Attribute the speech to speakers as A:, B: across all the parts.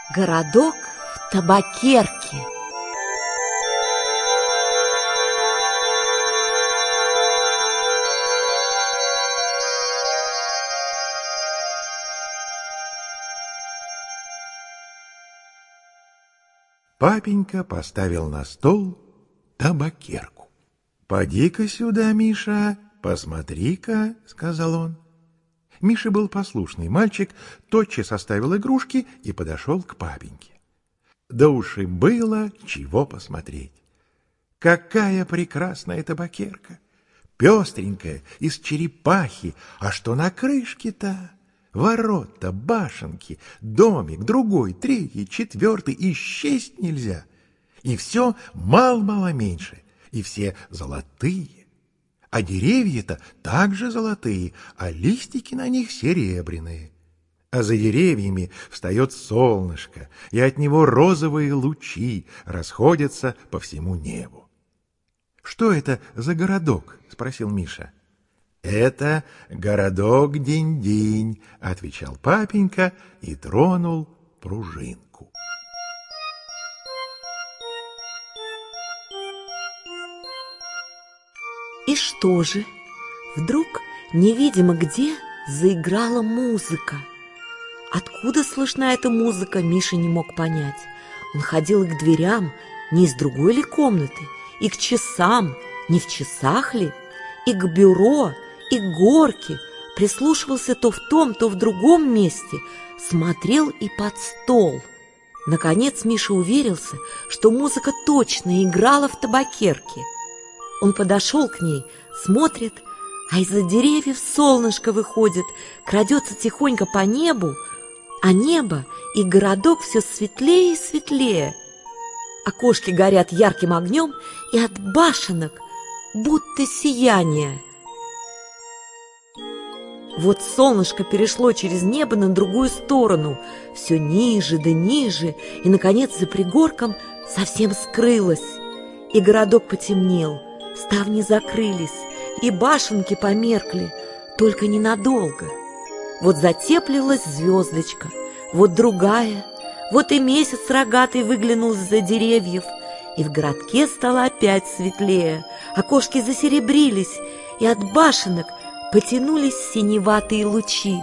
A: Городок в табакерке.
B: Папенька поставил на стол табакерку. «Поди-ка сюда, Миша, посмотри-ка», — сказал он. Миша был послушный мальчик, тотчас оставил игрушки и подошел к папеньке. Да уж и было чего посмотреть. Какая прекрасная табакерка! Пестренькая, из черепахи, а что на крышке-то? Ворота, башенки, домик, другой, третий, четвертый, и счесть нельзя. И все мало-мало меньше, и все золотые. А деревья-то также золотые, а листики на них серебряные. А за деревьями встает солнышко, и от него розовые лучи расходятся по всему небу. — Что это за городок? — спросил Миша. — Это городок Динь-Динь, — отвечал папенька и тронул пружинку.
A: И что же? Вдруг, невидимо где, заиграла музыка. Откуда слышна эта музыка, Миша не мог понять. Он ходил и к дверям, не из другой ли комнаты, и к часам, не в часах ли, и к бюро, и к горке, прислушивался то в том, то в другом месте, смотрел и под стол. Наконец Миша уверился, что музыка точно играла в табакерке. Он подошел к ней, смотрит, а из-за деревьев солнышко выходит, крадется тихонько по небу, а небо и городок все светлее и светлее. Окошки горят ярким огнем, и от башенок будто сияние. Вот солнышко перешло через небо на другую сторону, все ниже да ниже, и, наконец, за пригорком совсем скрылось. И городок потемнел, ставни закрылись, и башенки померкли, только ненадолго. Вот затеплилась звездочка, вот другая, вот и месяц рогатый выглянул из-за деревьев, и в городке стало опять светлее, окошки засеребрились, и от башенок потянулись синеватые лучи.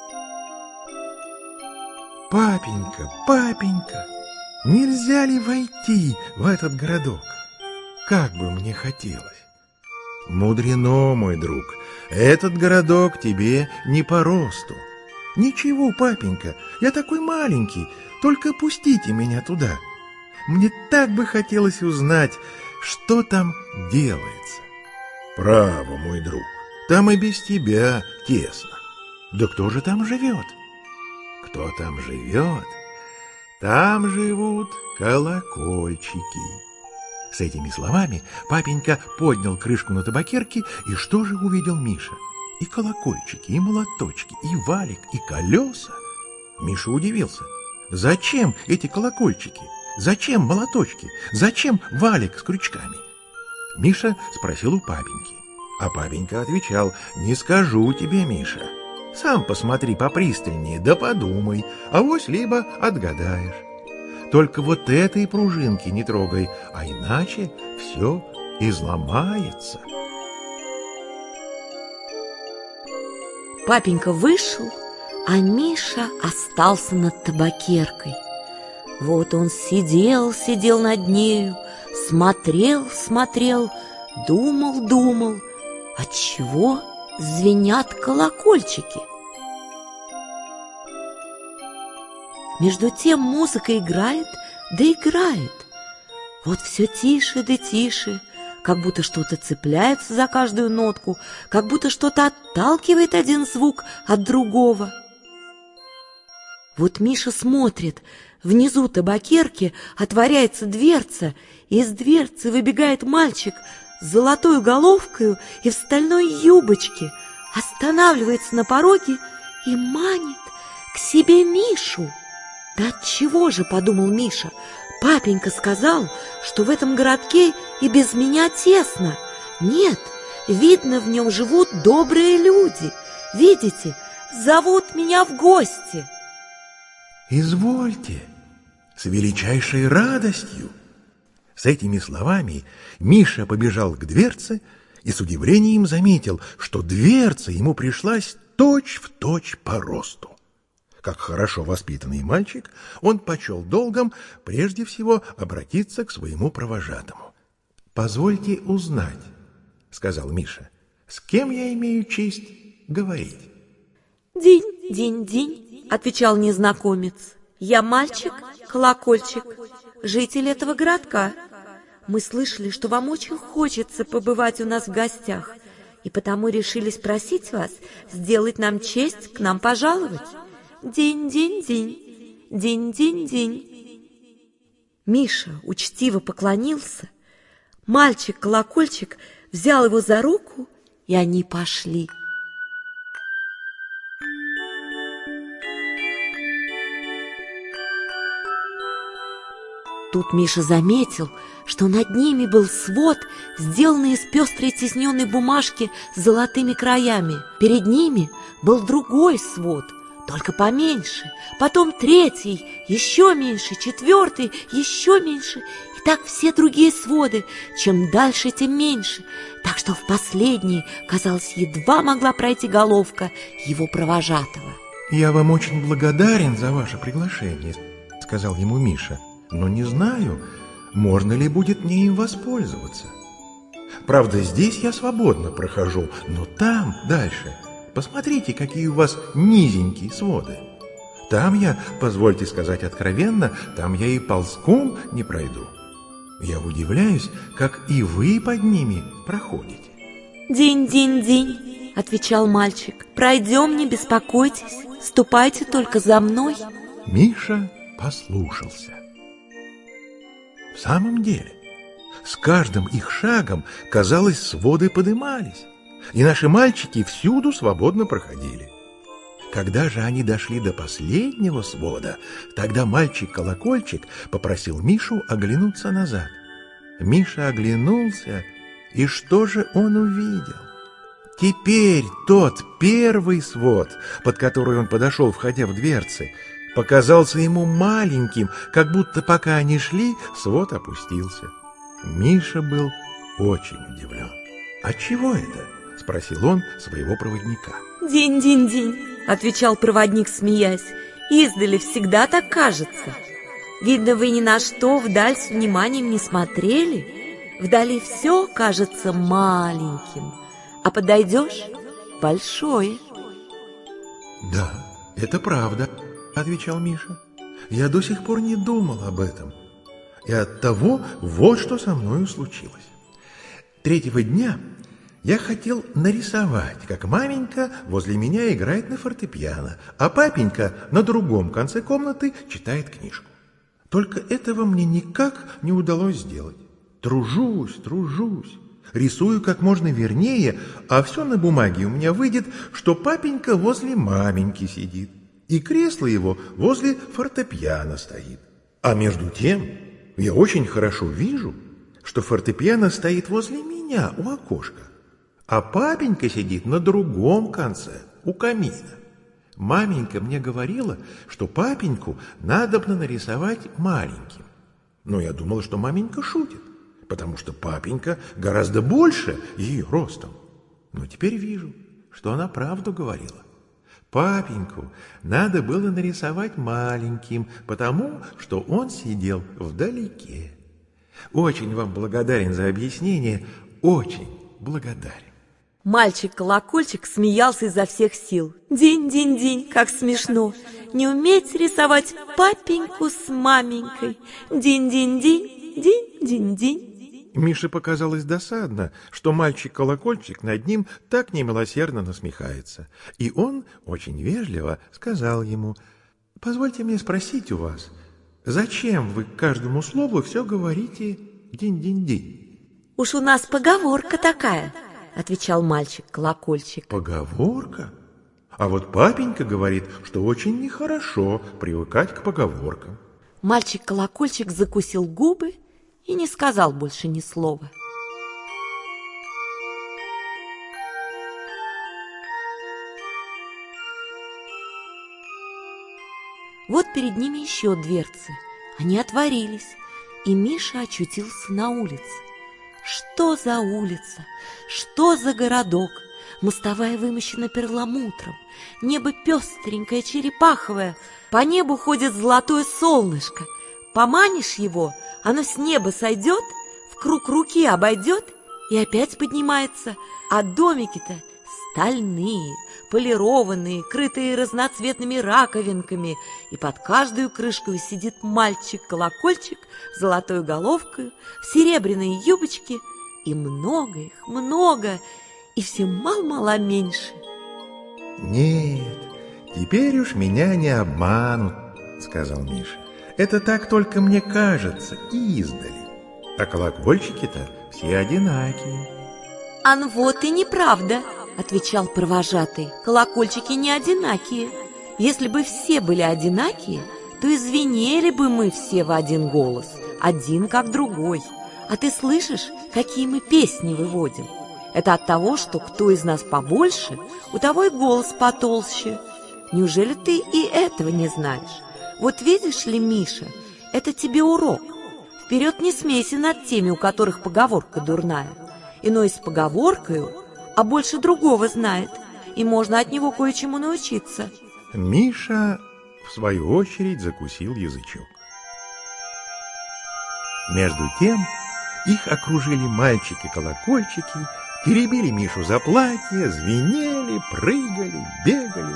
B: «Папенька, папенька, нельзя ли войти в этот городок? Как бы мне хотелось!» «Мудрено, мой друг, этот городок тебе не по росту». «Ничего, папенька, я такой маленький, только пустите меня туда. Мне так бы хотелось узнать, что там делается». «Право, мой друг, там и без тебя тесно. Да кто же там живет?» «Кто там живет? Там живут колокольчики». С этими словами папенька поднял крышку на табакерке, и что же увидел Миша? И колокольчики, и молоточки, и валик, и колеса. Миша удивился. Зачем эти колокольчики? Зачем молоточки? Зачем валик с крючками? Миша спросил у папеньки. А папенька отвечал: «Не скажу тебе, Миша. Сам посмотри попристальнее, да подумай, авось либо отгадаешь. Только вот этой пружинки не трогай, а иначе все изломается».
A: Папенька вышел, а Миша остался над табакеркой. Вот он сидел над нею, смотрел, думал, отчего звенят колокольчики. Между тем музыка играет, да играет. Вот все тише да тише, как будто что-то цепляется за каждую нотку, как будто что-то отталкивает один звук от другого. Вот Миша смотрит, внизу табакерки отворяется дверца, и из дверцы выбегает мальчик с золотой головкой и в стальной юбочке, останавливается на пороге и манит к себе Мишу. «Да отчего же, — подумал Миша, — папенька сказал, что в этом городке и без меня тесно. Нет, видно, в нем живут добрые люди. Видите, зовут меня в гости».
B: «Извольте, с величайшей радостью. С этими словами Миша побежал к дверце и с удивлением заметил, что дверца ему пришлась точь-в-точь по росту. Как хорошо воспитанный мальчик, он почел долгом прежде всего обратиться к своему провожатому. «Позвольте узнать, — сказал Миша, — с кем я имею честь говорить?»
A: «Динь, динь, динь, — отвечал незнакомец. — Я мальчик, колокольчик, житель этого городка. Мы слышали, что вам очень хочется побывать у нас в гостях, и потому решили спросить вас сделать нам честь к нам пожаловать. Динь-динь-динь, динь-динь-динь». Миша учтиво поклонился. Мальчик-колокольчик взял его за руку, и они пошли. Тут Миша заметил, что над ними был свод, сделанный из пестрой тисненной бумажки с золотыми краями. Перед ними был другой свод, только поменьше, потом третий, еще меньше, четвертый, еще меньше, и так все другие своды, чем дальше, тем меньше, так что в последний, казалось, едва могла пройти головка его провожатого.
B: «Я вам очень благодарен за ваше приглашение, — сказал ему Миша, — но не знаю, можно ли будет мне им воспользоваться. Правда, здесь я свободно прохожу, но там, дальше, посмотрите, какие у вас низенькие своды. Там я, позвольте сказать откровенно, там я и ползком не пройду. Я удивляюсь, как и вы под ними проходите».
A: «Динь-динь-динь, — отвечал мальчик, — пройдем, не беспокойтесь, ступайте только за мной».
B: Миша послушался. В самом деле, с каждым их шагом, казалось, своды подымались, и наши мальчики всюду свободно проходили. Когда же они дошли до последнего свода, тогда мальчик-колокольчик попросил Мишу оглянуться назад. Миша оглянулся, и что же он увидел? Теперь тот первый свод, под который он подошел, входя в дверцы, показался ему маленьким, как будто пока они шли, свод опустился. Миша был очень удивлен. «А чего это?» — спросил он своего проводника.
A: «Динь-динь-динь, — отвечал проводник, смеясь, — издали всегда так кажется. Видно, вы ни на что вдаль с вниманием не смотрели. Вдали все кажется маленьким, а подойдешь — большое».
B: «Да, это правда, — отвечал Миша. — Я до сих пор не думал об этом. И оттого вот что со мною случилось. Третьего дня я хотел нарисовать, как маменька возле меня играет на фортепиано, а папенька на другом конце комнаты читает книжку. Только этого мне никак не удалось сделать. Тружусь, рисую как можно вернее, а все на бумаге у меня выйдет, что папенька возле маменьки сидит, и кресло его возле фортепиано стоит. А между тем я очень хорошо вижу, что фортепиано стоит возле меня у окошка, а папенька сидит на другом конце, у камина. Маменька мне говорила, что папеньку надобно нарисовать маленьким. Но я думал, что маменька шутит, потому что папенька гораздо больше ее ростом. Но теперь вижу, что она правду говорила. Папеньку надо было нарисовать маленьким, потому что он сидел вдалеке. Очень вам благодарен за объяснение, очень благодарен.
A: Мальчик-колокольчик смеялся изо всех сил. «Динь-динь-динь, как смешно! Не уметь рисовать папеньку с маменькой! Динь-динь-динь, динь-динь-динь!»
B: Мише показалось досадно, что мальчик-колокольчик над ним так немилосердно насмехается. И он очень вежливо сказал ему: «Позвольте мне спросить у вас, зачем вы к каждому слову все говорите динь-динь-динь?»
A: «Уж у нас поговорка такая», — отвечал мальчик-колокольчик.
B: «Поговорка? А вот папенька говорит, что очень нехорошо привыкать к поговоркам».
A: Мальчик-колокольчик закусил губы и не сказал больше ни слова. Вот перед ними еще дверцы. Они отворились, и Миша очутился на улице. Что за улица? Что за городок? Мостовая вымощена перламутром, небо пестренькое, черепаховое, по небу ходит золотое солнышко. Поманишь его, оно с неба сойдет, в круг руки обойдет и опять поднимается, а домики-то стальные, полированные, крытые разноцветными раковинками, и под каждую крышку сидит мальчик-колокольчик с золотой головкой, в серебряной юбочке, и много их, много, и все мало-мало меньше.
B: «Нет, теперь уж меня не обманут», — сказал Миша. «Это так только мне кажется, издали. А колокольчики-то все одинакие».
A: «Ан вот и неправда», — отвечал провожатый. «Колокольчики не одинакие. Если бы все были одинакие, то и звенели бы мы все в один голос, один как другой. А ты слышишь, какие мы песни выводим? Это от того, что кто из нас побольше, у того и голос потолще. Неужели ты и этого не знаешь? Вот видишь ли, Миша, это тебе урок. Вперед не смейся над теми, у которых поговорка дурная. Иной с поговоркою, а больше другого знает, и можно от него кое-чему научиться».
B: Миша, в свою очередь, закусил язычок. Между тем их окружили мальчики-колокольчики, теребили Мишу за платье, звенели, прыгали, бегали.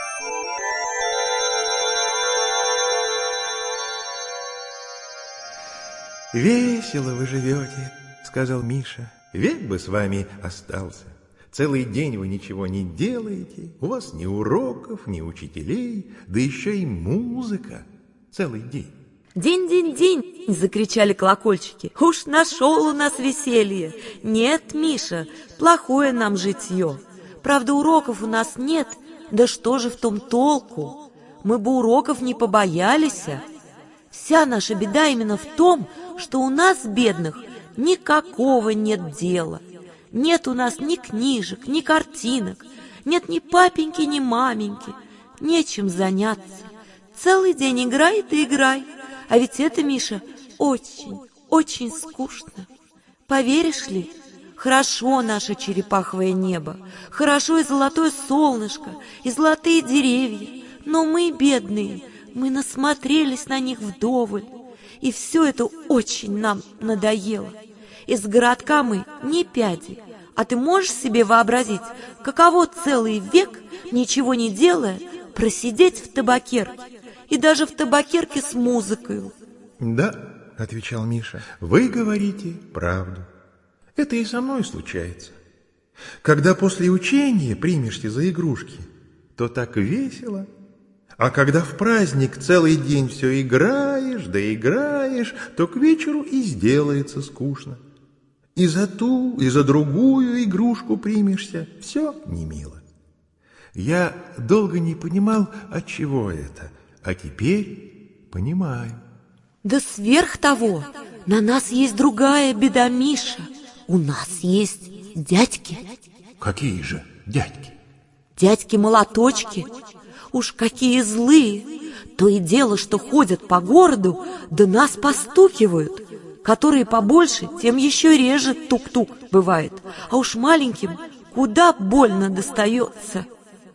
B: «Весело вы живете», — сказал Миша. «Век бы с вами остался. Целый день вы ничего не делаете, у вас ни уроков, ни учителей, да еще и музыка целый день».
A: «День-день-день!» — закричали колокольчики. «Уж нашел у нас веселье! Нет, Миша, плохое нам житье. Правда, уроков у нас нет, да что же в том толку? Мы бы уроков не побоялись. Вся наша беда именно в том, что у нас, бедных, никакого нет дела. Нет у нас ни книжек, ни картинок, нет ни папеньки, ни маменьки. Нечем заняться. Целый день играй и играй. А ведь это, Миша, очень, очень скучно. Поверишь ли, хорошо наше черепаховое небо, хорошо и золотое солнышко, и золотые деревья, но мы, бедные, мы насмотрелись на них вдоволь, и все это очень нам надоело. Из городка мы ни пяди, а ты можешь себе вообразить, каково целый век, ничего не делая, просидеть в табакерке, и даже в табакерке с музыкой.
B: «Да», — отвечал Миша, — «вы говорите правду. Это и со мной случается. Когда после учения примешься за игрушки, то так весело. А когда в праздник целый день все играешь, да играешь, то к вечеру и сделается скучно. И за ту, и за другую игрушку примешься, все не мило. Я долго не понимал, отчего это, а теперь понимаю».
A: Да сверх того, на нас есть другая беда, Миша. У нас есть дядьки.
B: «Какие же дядьки?»
A: Дядьки-молоточки. Уж какие злые. То и дело, что ходят по городу, да нас постукивают. Которые побольше, тем еще реже тук-тук бывает. А уж маленьким куда больно достается.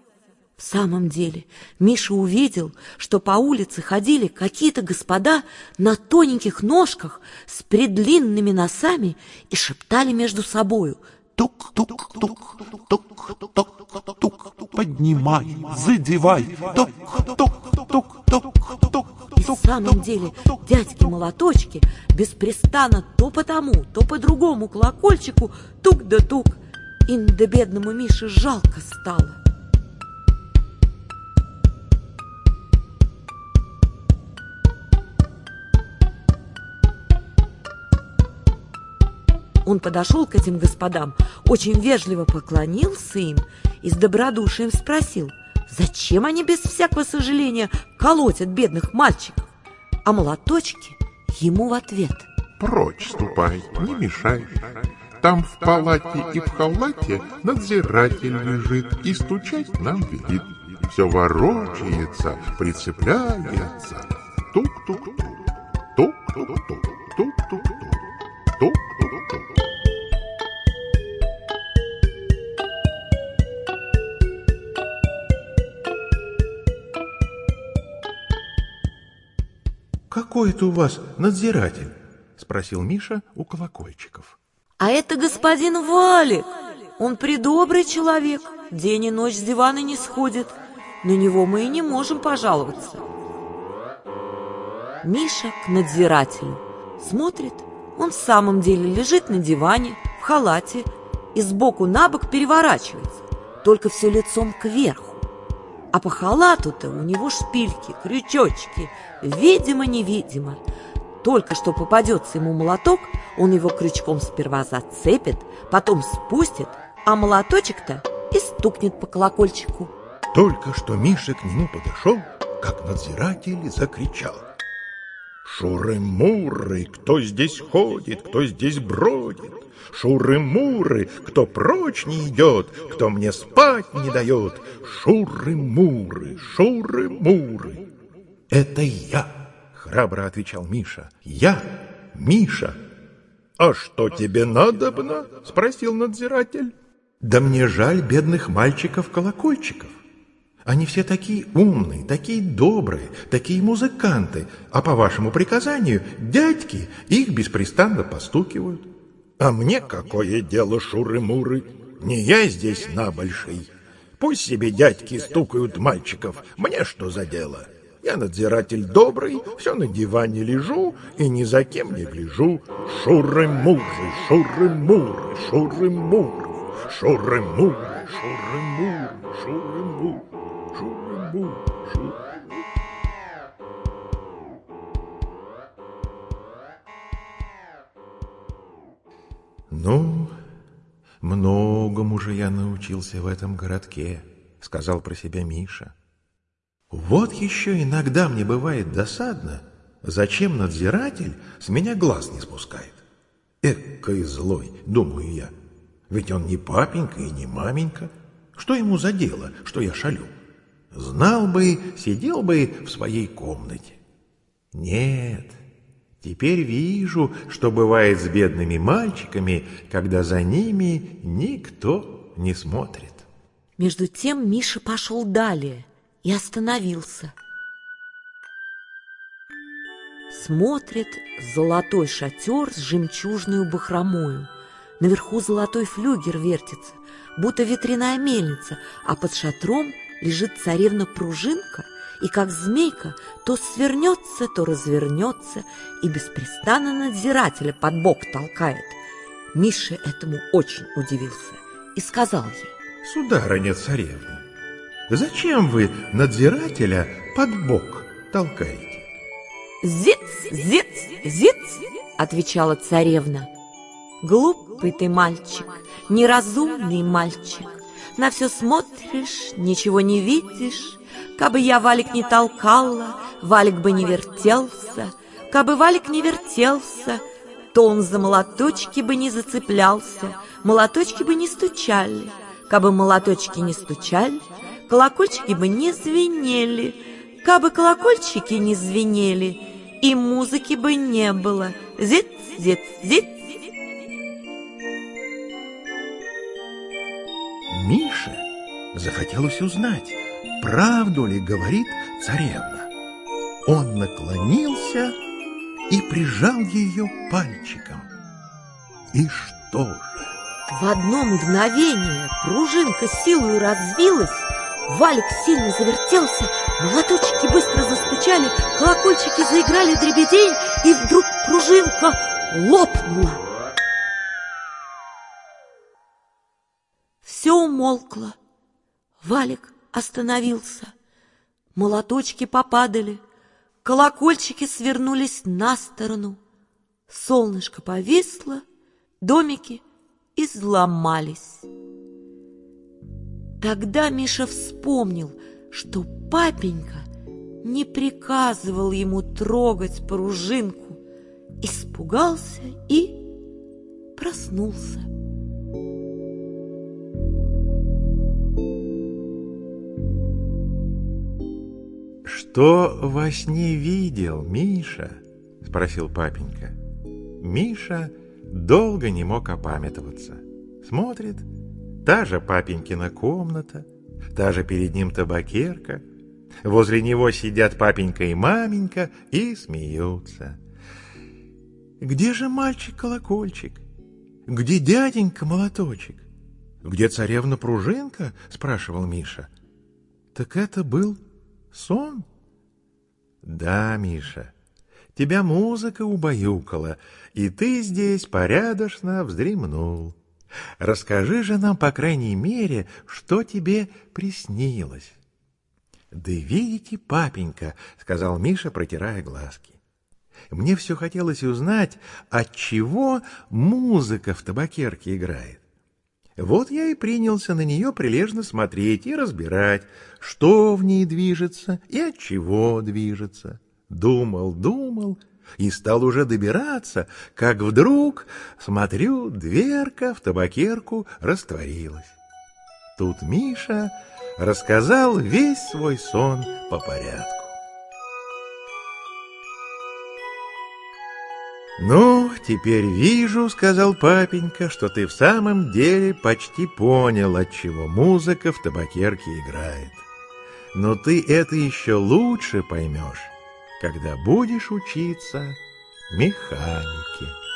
A: В самом деле, Миша увидел, что по улице ходили какие-то господа на тоненьких ножках с предлинными носами и шептали между собою:
C: тук-тук-тук, поднимай, задевай, тук-тук-тук-тук-тук.
A: И в самом деле дядьки-молоточки беспрестанно то по тому, то по другому колокольчику тук да тук. И да бедному Мише жалко стало. Он подошел к этим господам, очень вежливо поклонился им и с добродушием спросил, зачем они без всякого сожаления колотят бедных мальчиков. А молоточки ему в ответ:
D: «Прочь ступай, не мешай. Там в палате и в халате надзиратель лежит и стучать нам велит. Все ворочается, прицепляется. Тук-тук-тук». Тук-тук-тук, тук-тук-тук, тук-тук-тук.
B: «Какой это у вас надзиратель?» — спросил Миша у колокольчиков.
A: А это господин Валик. Он предобрый человек, день и ночь с дивана не сходит. На него мы и не можем пожаловаться. Миша к надзирателю. Смотрит, он в самом деле лежит на диване, в халате, и сбоку на бок переворачивается, только все лицом кверху. А по халату-то у него шпильки, крючочки, видимо-невидимо. Только что попадется ему молоток, он его крючком сперва зацепит, потом спустит, а молоточек-то и стукнет по колокольчику.
B: Только что Миша к нему подошел, как надзиратель закричал: «Шуры-муры, кто здесь ходит, кто здесь бродит? Шуры-муры, кто прочь не идет, кто мне спать не дает? Шуры-муры, шуры-муры!» «Это я!» — храбро отвечал Миша. «Я, Миша!» «А что тебе надобно?» — спросил надзиратель. «Да мне жаль бедных мальчиков-колокольчиков. Они все такие умные, такие добрые, такие музыканты, а по вашему приказанию дядьки их беспрестанно постукивают». «А мне какое дело, шуры-муры? Не я здесь набольший. Пусть себе дядьки стукают мальчиков, мне что за дело? Я надзиратель добрый, все на диване лежу и ни за кем не гляжу. Шуры-муры, шуры-муры, шуры-муры, шуры-муры, шуры-муры, шуры-муры, шуры-муры, шуры-муры». «Ну, многому же я научился в этом городке», — сказал про себя Миша. «Вот еще иногда мне бывает досадно, зачем надзиратель с меня глаз не спускает. Эккой злой, думаю я, ведь он не папенька и не маменька. Что ему за дело, что я шалю? Знал бы, сидел бы в своей комнате. Нет». Теперь вижу, что бывает с бедными мальчиками, когда за ними никто не смотрит.
A: Между тем Миша пошел далее и остановился. Смотрит золотой шатер с жемчужную бахромою. Наверху золотой флюгер вертится, будто ветряная мельница, а под шатром лежит царевна-пружинка, и как змейка то свернется, то развернется, и беспрестанно надзирателя под бок толкает. Миша этому очень удивился и сказал ей:
B: «Сударыня царевна, зачем вы надзирателя под бок толкаете?»
A: «Зиц, зиц, зиц!» — отвечала царевна. «Глупый ты мальчик, неразумный мальчик, на все смотришь, ничего не видишь. Кабы я Валик не толкала, Валик бы не вертелся. Кабы Валик не вертелся, то он за молоточки бы не зацеплялся, молоточки бы не стучали. Кабы молоточки не стучали, колокольчики бы не звенели. Кабы колокольчики не звенели, и музыки бы не было. Зиц, зиц, зиц!»
B: Мише захотелось узнать, правду ли говорит царевна. Он наклонился и прижал ее пальчиком. И что же?
A: В одно мгновение пружинка силою развилась, Валик сильно завертелся, молоточки быстро застучали, колокольчики заиграли дребедень, и вдруг пружинка лопнула. Все умолкло. Валик остановился. Молоточки попадали, колокольчики свернулись на сторону. Солнышко повисло, домики изломались. Тогда Миша вспомнил, что папенька не приказывал ему трогать пружинку, испугался и проснулся.
B: «Что во сне видел, Миша?» — спросил папенька. Миша долго не мог опамятоваться. Смотрит, та же папенькина комната, та же перед ним табакерка. Возле него сидят папенька и маменька и смеются. Где же мальчик-колокольчик? Где дяденька-молоточек? Где царевна-пружинка? Спрашивал Миша. Так это был сон? Да, Миша, тебя музыка убаюкала, и ты здесь порядочно вздремнул. Расскажи же нам, по крайней мере, что тебе приснилось. Да видите, папенька, сказал Миша, протирая глазки. Мне все хотелось узнать, отчего музыка в табакерке играет. Вот я и принялся на нее прилежно смотреть и разбирать, что в ней движется и отчего движется. Думал и стал уже добираться, как вдруг, смотрю, дверка в табакерку растворилась. Тут Миша рассказал весь свой сон по порядку. «Ну, теперь вижу, — сказал папенька, — что ты в самом деле почти понял, отчего музыка в табакерке играет. Но ты это еще лучше поймешь, когда будешь учиться механике».